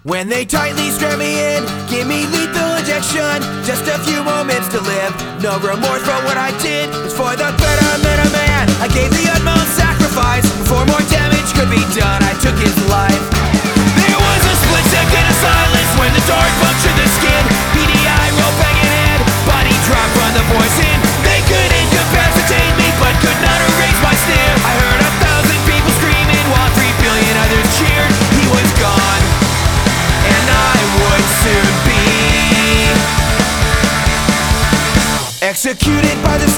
When they tightly strap me in, give me lethal injection, just a few moments to live. No remorse for what I did, it's for the betterment of man. I gave the utmost sacrifice, before more damage could be done, I took his life. There was a split second of silence when the dark punctured the skin. PDI rope hanging head, body drop from the poison. They could incapacitate me, but could not erase my sneer. I heard 1,000 people screaming while 3 billion others cheered. He was gone, and I would soon be executed by the